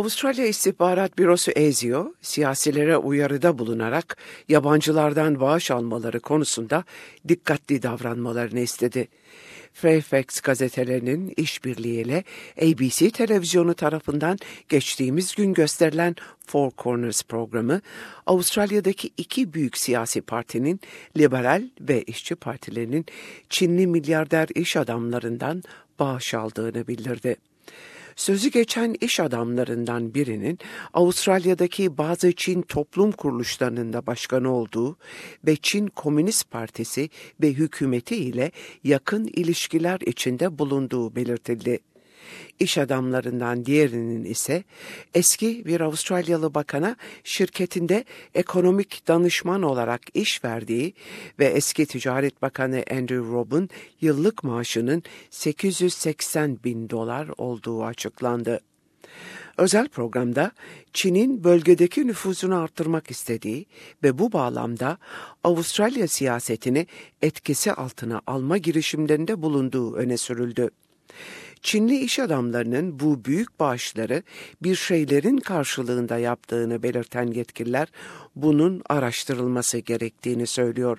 Avustralya İstihbarat Bürosu ASIO, siyasilere uyarıda bulunarak yabancılardan bağış almaları konusunda dikkatli davranmalarını istedi. Fairfax gazetelerinin işbirliğiyle ABC televizyonu tarafından geçtiğimiz gün gösterilen Four Corners programı, Avustralya'daki iki büyük siyasi partinin, Liberal ve İşçi Partilerinin Çinli milyarder iş adamlarından bağış aldığını bildirdi. Sözü geçen iş adamlarından birinin Avustralya'daki bazı Çin toplum kuruluşlarının da başkanı olduğu ve Çin Komünist Partisi ve hükümeti ile yakın ilişkiler içinde bulunduğu belirtildi. İş adamlarından diğerinin ise eski bir Avustralyalı bakana şirketinde ekonomik danışman olarak iş verdiği ve eski Ticaret Bakanı Andrew Robb'un yıllık maaşının $880,000 olduğu açıklandı. Özel programda Çin'in bölgedeki nüfuzunu arttırmak istediği ve bu bağlamda Avustralya siyasetini etkisi altına alma girişimlerinde bulunduğu öne sürüldü. Çinli iş adamlarının bu büyük bağışları bir şeylerin karşılığında yaptığını belirten yetkililer bunun araştırılması gerektiğini söylüyor.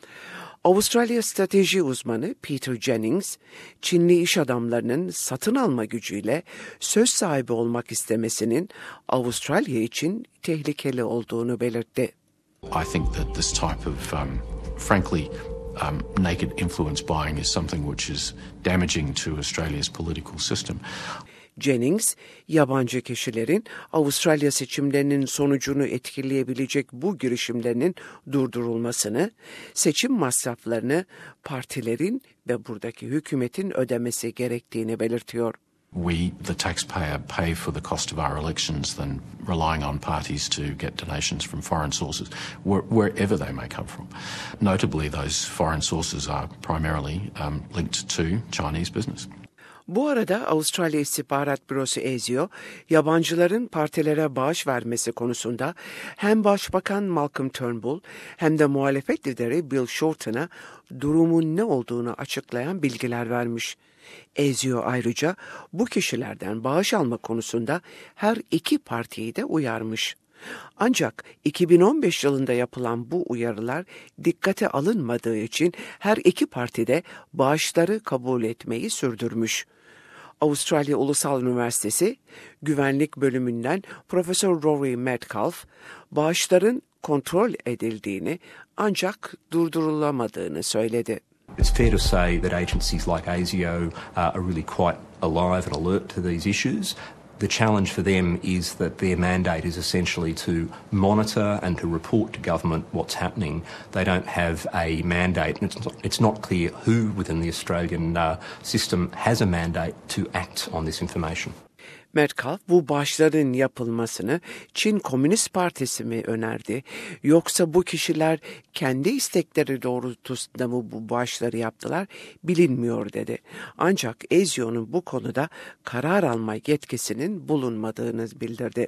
Avustralya strateji uzmanı Peter Jennings, Çinli iş adamlarının satın alma gücüyle söz sahibi olmak istemesinin Avustralya için tehlikeli olduğunu belirtti. I think that this type of, frankly, naked influence buying is something which is damaging to Australia's political system. Jennings, yabancı kişilerin Avustralya seçimlerinin sonucunu etkileyebilecek bu girişimlerinin durdurulmasını, seçim masraflarını partilerin ve buradaki hükümetin ödemesi gerektiğini belirtiyor. We, the taxpayer, pay for the cost of our elections than relying on parties to get donations from foreign sources, wherever they may come from. Notably, those foreign sources are primarily linked to Chinese business. Bu arada Avustralya İstihbarat Bürosu ASIO, yabancıların partilere bağış vermesi konusunda hem Başbakan Malcolm Turnbull hem de muhalefet lideri Bill Shorten'a durumun ne olduğunu açıklayan bilgiler vermiş. ASIO ayrıca bu kişilerden bağış alma konusunda her iki partiyi de uyarmış. Ancak 2015 yılında yapılan bu uyarılar dikkate alınmadığı için her iki parti de bağışları kabul etmeyi sürdürmüş. Avustralya Ulusal Üniversitesi Güvenlik Bölümünden Profesör Rory Metcalf, bağışların kontrol edildiğini ancak durdurulamadığını söyledi. It's fair to say that agencies like ASIO are really quite alive and alert to these issues. The challenge for them is that their mandate is essentially to monitor and to report to government what's happening. They don't have a mandate, and it's not clear who within the Australian system has a mandate to act on this information. Metcalf bu bağışların yapılmasını Çin Komünist Partisi mi önerdi, yoksa bu kişiler kendi istekleri doğrultusunda mı bu bağışları yaptılar bilinmiyor dedi. Ancak ASIO'nun bu konuda karar alma yetkisinin bulunmadığını bildirdi.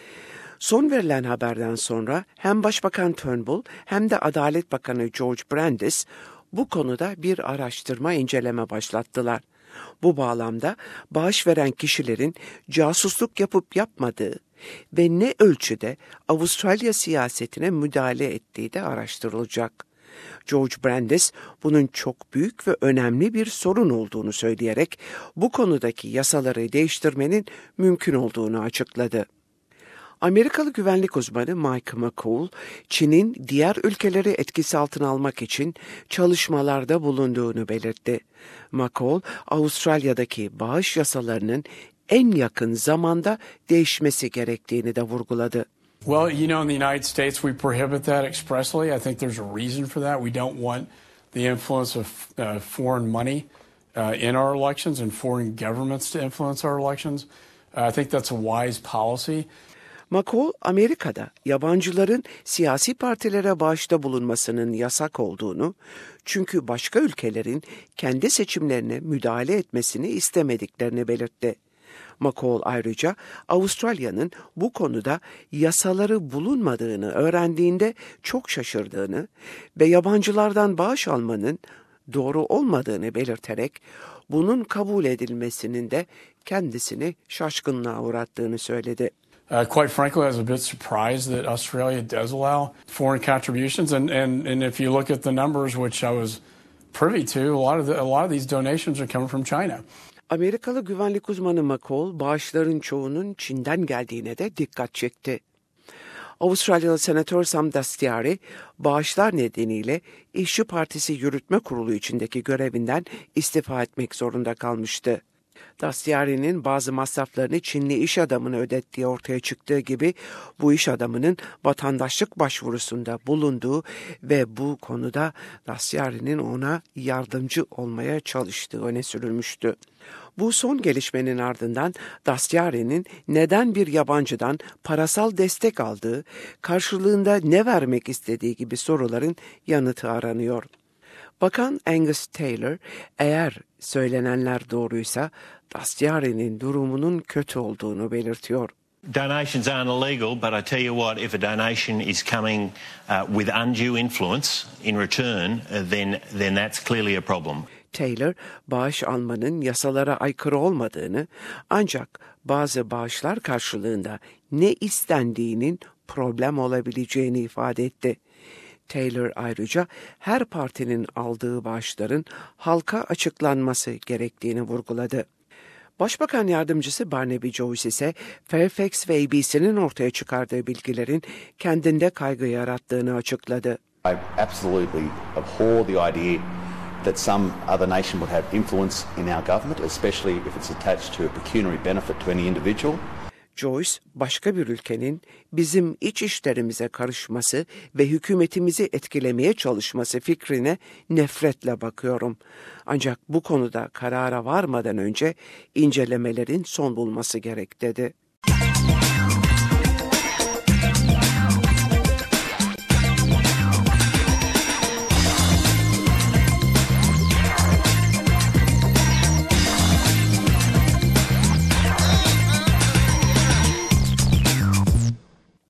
Son verilen haberden sonra hem Başbakan Turnbull hem de Adalet Bakanı George Brandis bu konuda bir araştırma inceleme başlattılar. Bu bağlamda bağış veren kişilerin casusluk yapıp yapmadığı ve ne ölçüde Avustralya siyasetine müdahale ettiği de araştırılacak. George Brandis bunun çok büyük ve önemli bir sorun olduğunu söyleyerek bu konudaki yasaları değiştirmenin mümkün olduğunu açıkladı. Amerikalı güvenlik uzmanı Mike McCall, Çin'in diğer ülkeleri etkisi altına almak için çalışmalarda bulunduğunu belirtti. McCall, Avustralya'daki bağış yasalarının en yakın zamanda değişmesi gerektiğini de vurguladı. Well, you know, in the United States we prohibit that expressly. I think there's a reason for that. We don't want the influence of foreign money in our elections and foreign governments to influence our elections. I think that's a wise policy. McCall, Amerika'da yabancıların siyasi partilere bağışta bulunmasının yasak olduğunu, çünkü başka ülkelerin kendi seçimlerine müdahale etmesini istemediklerini belirtti. McCall ayrıca Avustralya'nın bu konuda yasaları bulunmadığını öğrendiğinde çok şaşırdığını ve yabancılardan bağış almanın doğru olmadığını belirterek bunun kabul edilmesinin de kendisini şaşkınlığa uğrattığını söyledi. Quite frankly, I was a bit surprised that Australia does allow foreign contributions. And if you look at the numbers, which I was privy to, a lot of these donations are coming from China. Amerikalı güvenlik uzmanı McCall, bağışların çoğunun Çin'den geldiğine de dikkat çekti. Avustralyalı Senatör Sam Dastyari, bağışlar nedeniyle İşçi Partisi Yürütme Kurulu içindeki görevinden istifa etmek zorunda kalmıştı. Dastyari'nin bazı masraflarını Çinli iş adamına ödettiği ortaya çıktığı gibi bu iş adamının vatandaşlık başvurusunda bulunduğu ve bu konuda Dastyari'nin ona yardımcı olmaya çalıştığı öne sürülmüştü. Bu son gelişmenin ardından Dastyari'nin neden bir yabancıdan parasal destek aldığı, karşılığında ne vermek istediği gibi soruların yanıtı aranıyor. Bakan Angus Taylor, eğer söylenenler doğruysa Dastyari'nin durumunun kötü olduğunu belirtiyor. Donations aren't illegal, but I tell you what, if a donation is coming with undue influence in return, then that's clearly a problem. Taylor, bağış almanın yasalara aykırı olmadığını, ancak bazı bağışlar karşılığında ne istendiğinin problem olabileceğini ifade etti. Taylor ayrıca her partinin aldığı bağışların halka açıklanması gerektiğini vurguladı. Başbakan Yardımcısı Barnaby Joyce ise Fairfax ve ABC'nin ortaya çıkardığı bilgilerin kendinde kaygı yarattığını açıkladı. I absolutely abhor the idea that some other nation would have influence in our government, especially if it's attached to a pecuniary benefit to any individual. Joyce, başka bir ülkenin bizim iç işlerimize karışması ve hükümetimizi etkilemeye çalışması fikrine nefretle bakıyorum. Ancak bu konuda karara varmadan önce incelemelerin son bulması gerek dedi.